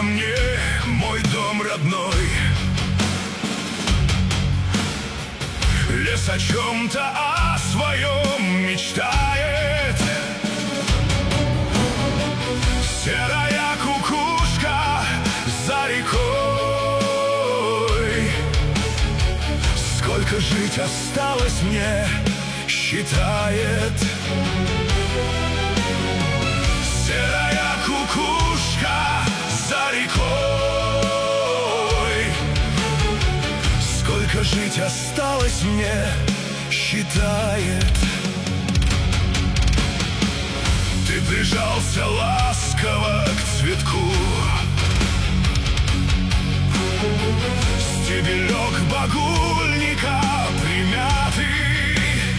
мне мой дом родной. Лес о чем-то о своем мечтает. Серая кукушка за рекой. Сколько жить осталось мне, считает. Серая кукушка за рекой. Сколько жить осталось мне, считает. Ты прижался ласково к цветку. Стебелек багульника примятый,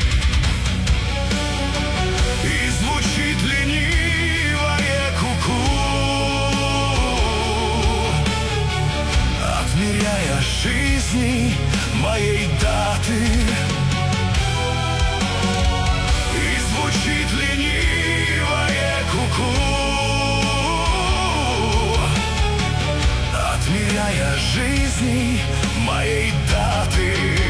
и звучит ленивое ку-ку, отмеряя жизни моей даты. И звучит ленивое ку-ку, отмеряя жизни моей даты.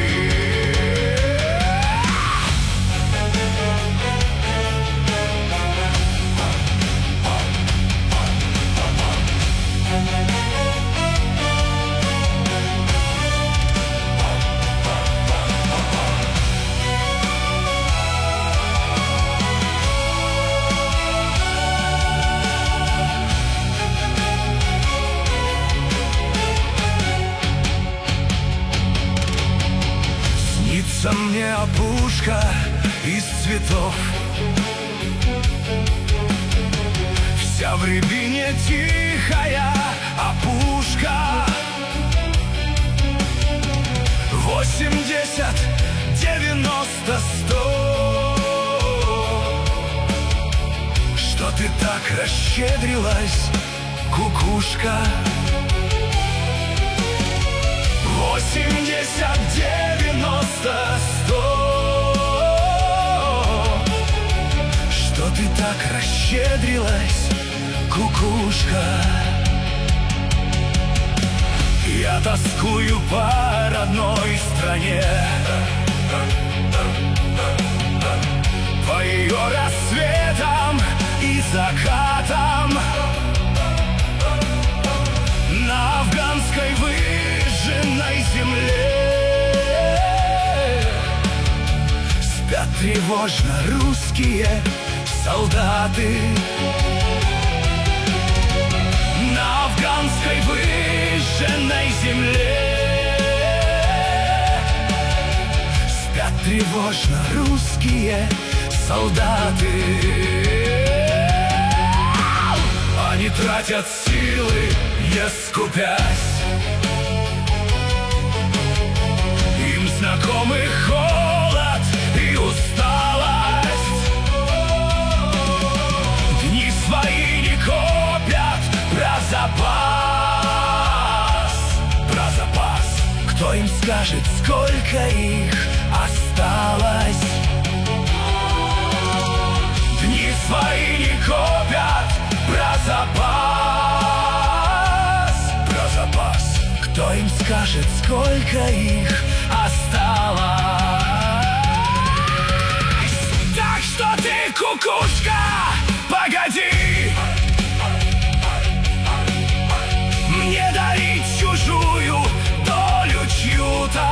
Снится мне опушка из цветов, вся в рябине тихая опушка. 80, 90, 100. Что ты так расщедрилась, кукушка? 80, 90, 100. Что ты так расщедрилась, кукушка? Я тоскую по родной стране, по ее рассветам и закатам. На афганской выжженной земле спят тревожно русские солдаты. На афганской выжженной земле спят тревожно русские солдаты. Они тратят силы, не скупясь. Им знакомы холод и усталость. Дни свои не копят про запас. Про запас. Кто им скажет, сколько их осталось? Дни свои не копят про запас. Про запас. Кто им скажет, сколько их осталось? Так что ты, кукушка, погоди мне дарить чужую долю чью-то.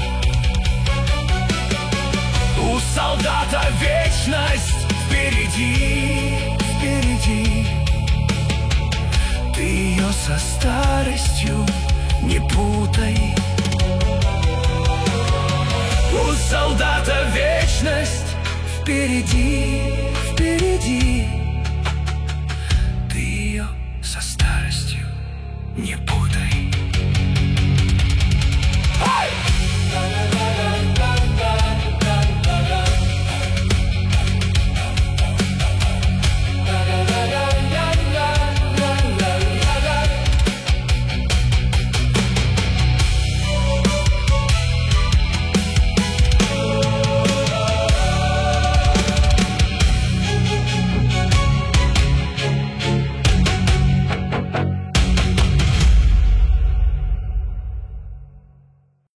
У солдата вечность впереди, впереди. Ты ее со старостью не путай. У солдата вечность впереди, впереди. Ты ее со старостью не путай.